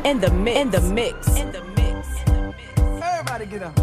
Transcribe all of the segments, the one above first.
In the mix. In the mix. In the mix. Everybody get up.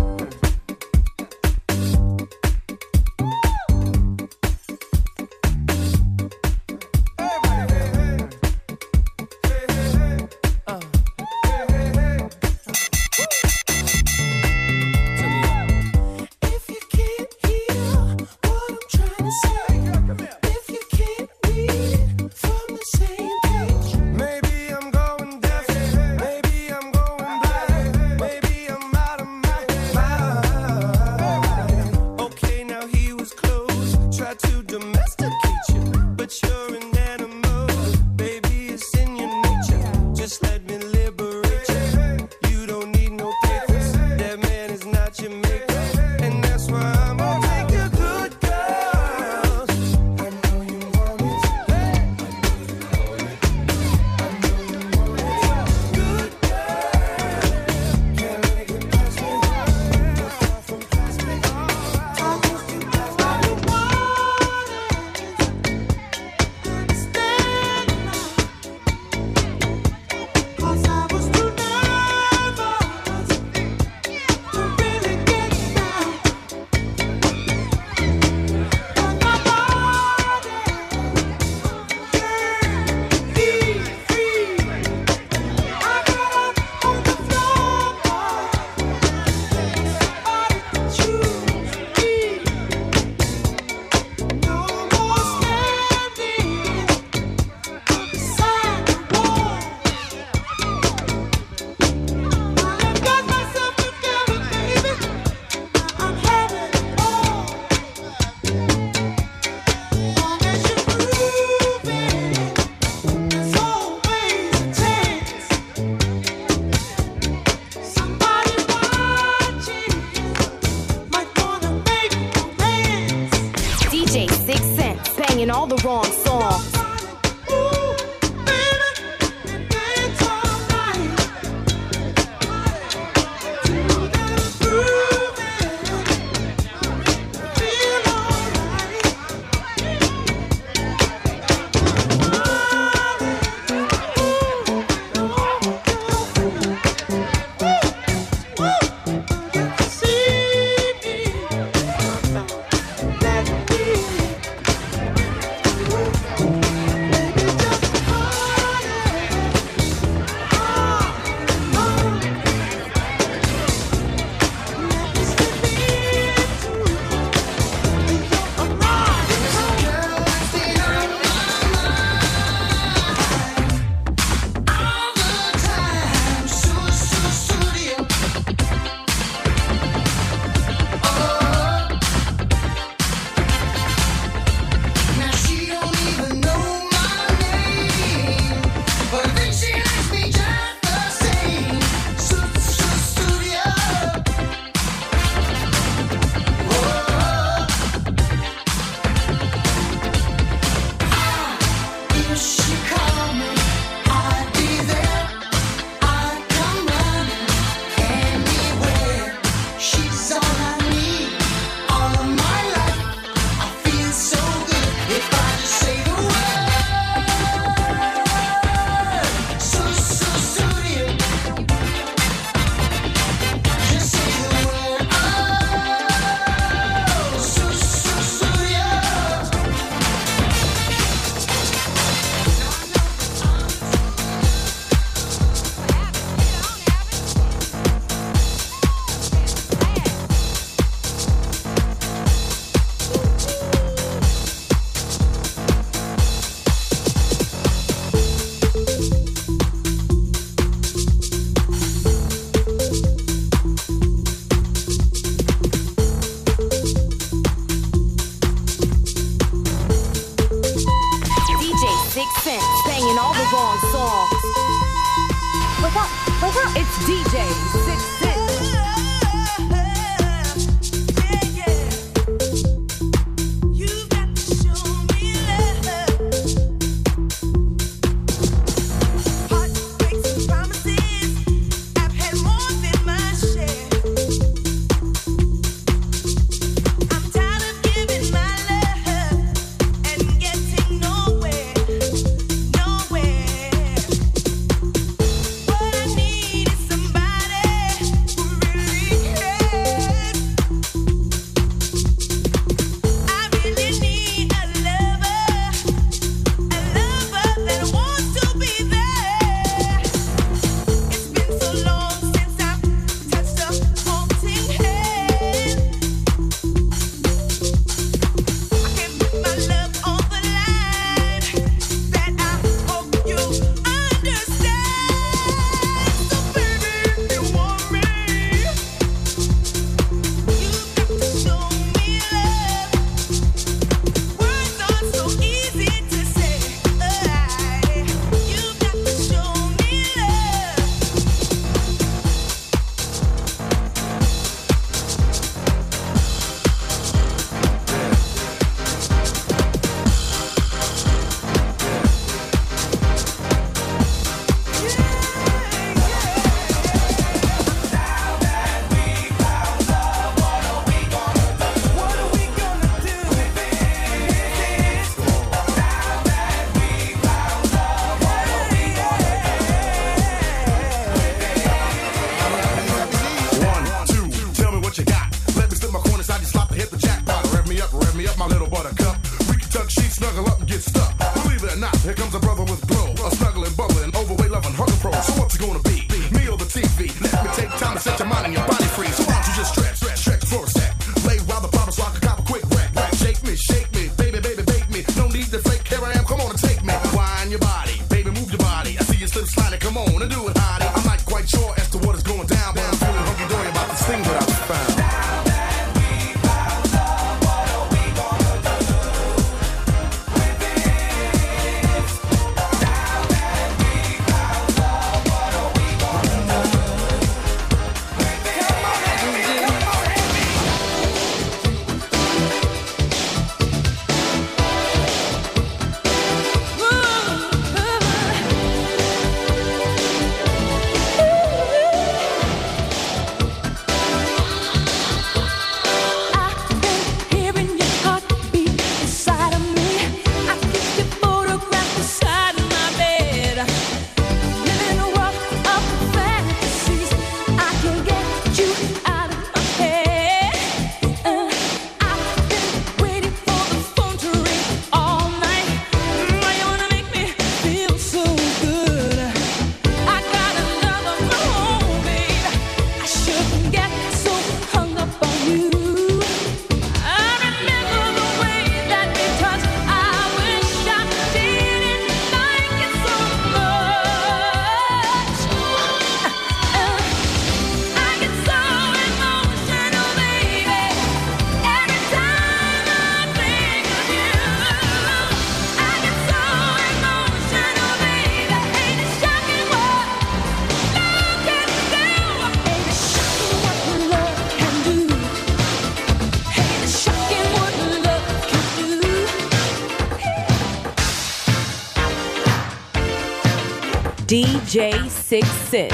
All the wrong songs. Banging all the wrong songs. Wake up, wake up. It's DJ 66. What I need gonna be? Me or the TV? Let me take time to set your mind and your body free. So why don't you just stretch for a sec. Lay while the bottles rock a cop a quick wreck. Shake me, baby, bake me. No need to fake, here I am, come on and take me. Wind your body, baby, move your body. I see you slip sliding, come on and do it, hottie. I'm not quite sure as to what is going down, but I'm feeling hunky-dory about this thing that I found. DJ 66.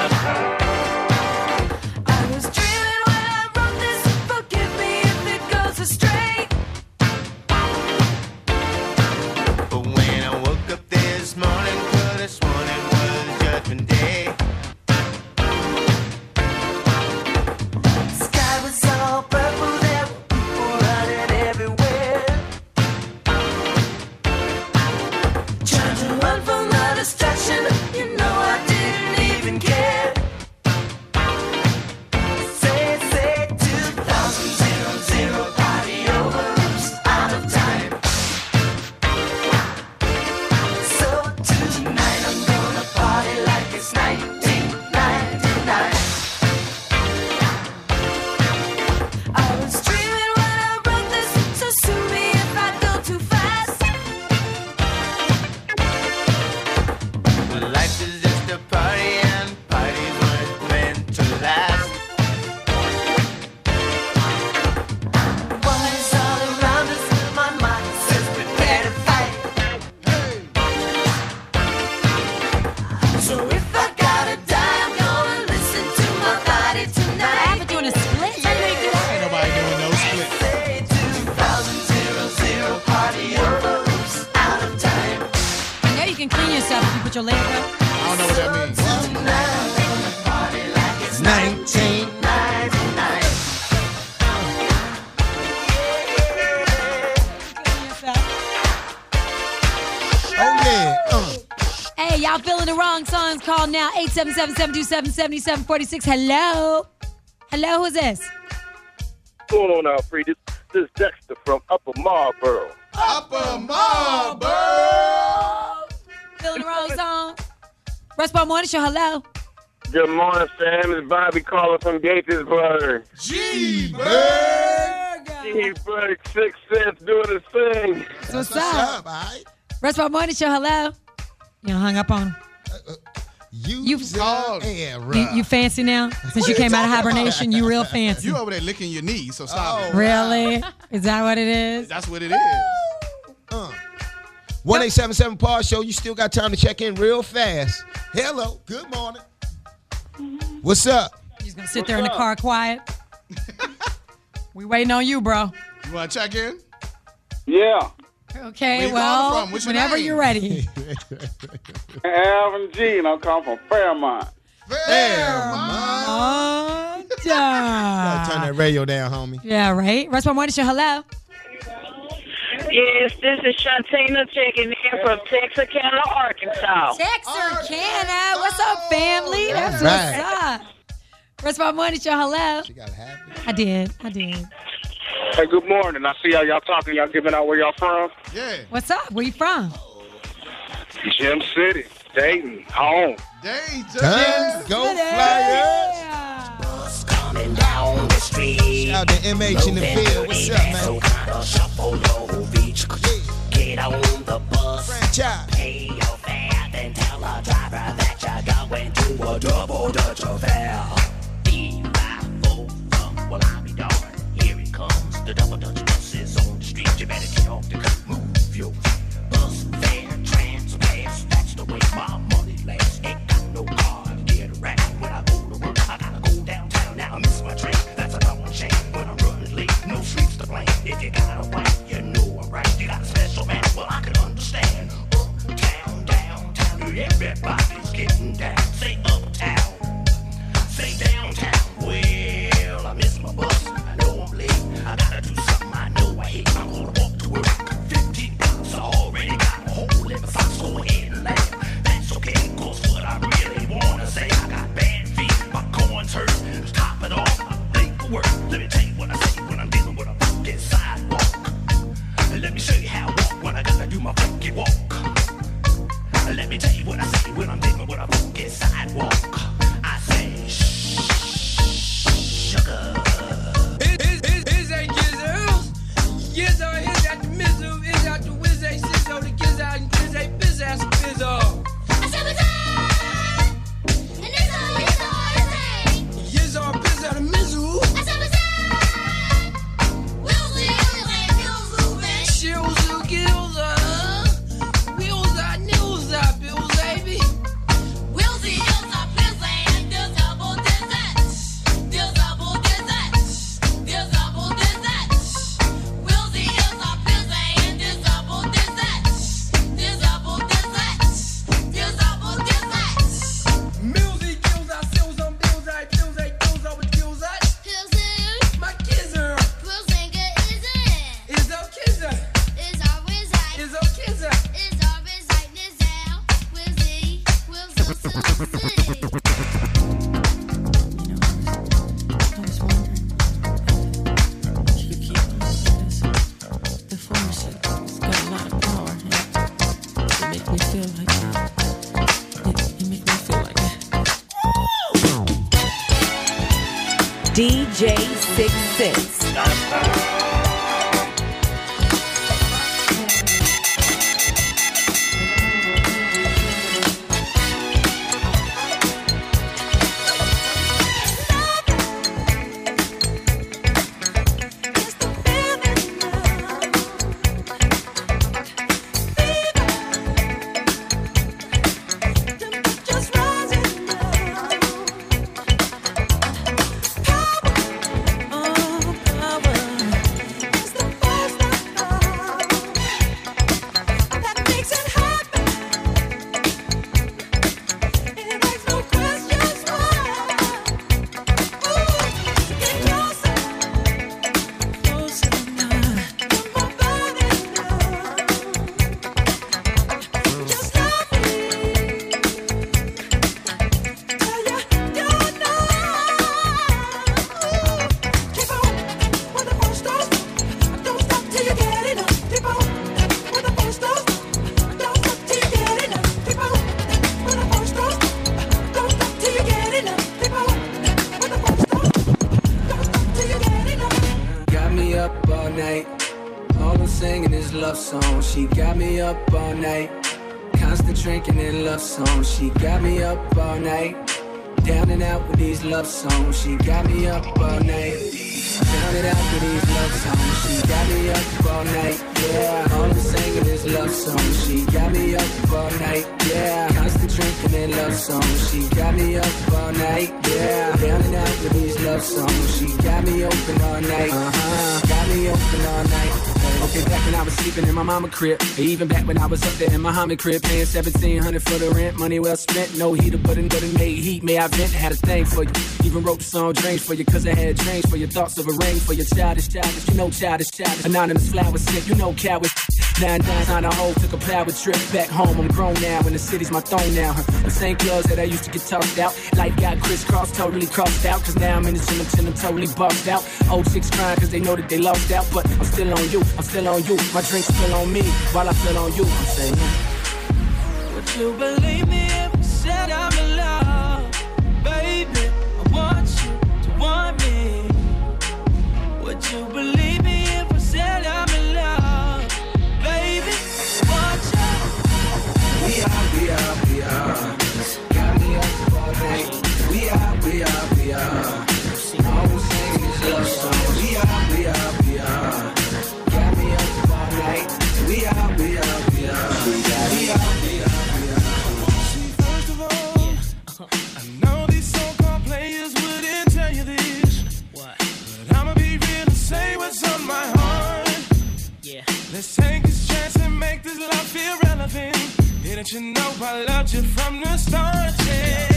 Your leg up. I don't know what that means. 1999. Oh yeah. Hey, y'all feeling the wrong songs? Call now 877-727-7746. Hello. Hello, who's this? What's going on, Alfred? This is Dexter from Upper Marlboro. Upper Marlboro. Feeling the wrong song? Rustball Morning Show, hello. Good morning, Sam. It's Bobby calling from Gatesburg. G-Bird. G-Bird, 6 cents doing his thing. What's up? Rustball Morning Show, hello. You hung up on him. You called. You fancy now? Since you came out of hibernation, you real fancy. You over there licking your knees, so stop it. Really? Is that what it is? That's what it is. 1-877-PAW Show. You still got time to check in real fast. Hello. Good morning. What's up? He's going to sit there in the car quiet. We waiting on you, bro. You want to check in? Yeah. Okay, well, whenever you're ready. Alvin G, and I'm calling from Fairmont. Fairmont. Turn that radio down, homie. Yeah, right. Rustball Morning Show, hello. Yes, this is Shantina checking in from Texarkana, Arkansas. Texarkana. What's up, family? That's what's up. Rest of my morning show. Hello. She got happy. I did. Hey, good morning. I see y'all talking. Y'all giving out where y'all from? Yeah. What's up? Where you from? Gem City, Dayton, home. Dayton. Go Flyers. Coming down the street. Shout out to MH in the field. What's up, man? So kinda shuffle low beach. Get on the bus. Franchise. Pay your fare, then tell the driver that you're going to a double Dutch affair. Well, I'll be darned. Here it comes. The double Dutch bus is on the street. You better get off the cut. Move your bus fare, transpass. That's the way my money lasts. Ain't got no car to get around. When I go to work, I gotta go downtown. Now I miss my train. That's a double shame. When I'm running late, no streets to blame. If you got a wife, you know I'm right. You got a special man, well, I can understand. Uptown, downtown, everybody's getting down. Say uptown, say downtown. Well, I miss my bus. I know I'm late. I gotta do something I know I hate. I'm gonna walk to work. 15 bucks, I already got a whole liver fox. Go ahead and laugh. That's okay, cause what I really wanna say, I got bad feet. My corn's hurt. To top it off, I'm late for work. Let me tell you what I say when I'm dealing with a fucking sidewalk. Let me show you how I walk when I gotta do my funky walk. Let me tell you what I say when I'm dealing with a funky sidewalk. I say, sugar. Is that Gizzles? Gizzle is at the mizzle, is at the whiz, a sizzle, the giz out and giz a biz ass bizzle. I said what's up? And Gizzle, biz out the mizzle. I said what's up? Wilsy, baby. Shills, gills, wheels out, nils out, bills, baby. Wilsy, dills up, pills, and dills double dizzats. Dills double dizzats. Dills double dizzats. Wilsy, dills up, pills, and dills double dizzats. Dills double dizzats. Dills double dizzats. Milsy, gills out, sills on bills, I bills, I gills over gills out. Pills in. My kizzer Wills ain't good, is it? is a kizzer, Is always right. is a kizzer. Is always right. Nizzle. Wilsy. Wilsy. I was wondering if you could keep on with this. The pharmacy has got a lot of power and it makes me feel like it makes me feel like DJ 66. singing this love song. She got me up all night. Constant drinking and love songs. She got me up all night. Down and out with these love songs. She got me up all night. Down and out with these love songs. She got me up all night. Yeah, all I'm singing is love songs. She got me up all night. Yeah, constant drinking and love songs. She got me up all night. Yeah, down and out with these love songs. She got me open all night. Got me open all night. Okay, back when I was sleeping in my mama crib, or even back when I was up there in my Muhammad crib, paying $1,700 for the rent, money well spent, no heater, but it made heat. May I vent? Had a thing for you. Even wrote the song Dreams for you, cause I had dreams for your thoughts of a ring for your childish, you know, childish. Anonymous flowers sent, you know, cowards. 9-9 on a hoe, took a power trip back home. I'm grown now, and the city's my throne now. The same clubs that I used to get tossed out. Life got crisscrossed, totally crossed out. Cause now I'm in the gym until I'm totally buffed out. Old chicks crying cause they know that they lost out. But I'm still on you, I'm still on you. My drink's still on me, while I feel on you. I'm saying, would you believe me if I said I'm in love? Baby, I want you to want me. Would you believe me if I said I'm in love? Baby, I want you. we are. Got me up all night. We are. Always singing this love song. We are. Got me up all night. We are. See, first of all, I know these so-called players wouldn't tell you this. What? But I'ma be real and say what's on my heart. Yeah. Let's take this chance and make this love feel relevant. Didn't you know I loved you from the start? Yeah.